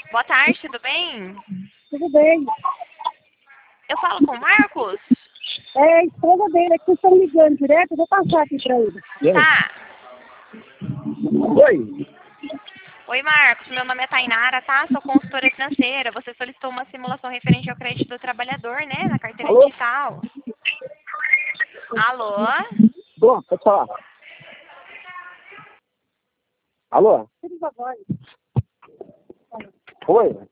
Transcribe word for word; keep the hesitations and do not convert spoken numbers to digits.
Boa tarde, tudo bem? Tudo bem. Eu falo com o Marcos? É a esposa dele, que estão ligando direto, eu vou passar aqui para ele. Tá. Oi. Oi, Marcos. Meu nome é Tainara, tá? Sou consultora financeira. Você solicitou uma simulação referente ao crédito do trabalhador, né? Na carteira Alô? digital. Alô? Bom, pode falar. Alô? Tudo bom agora. Oi.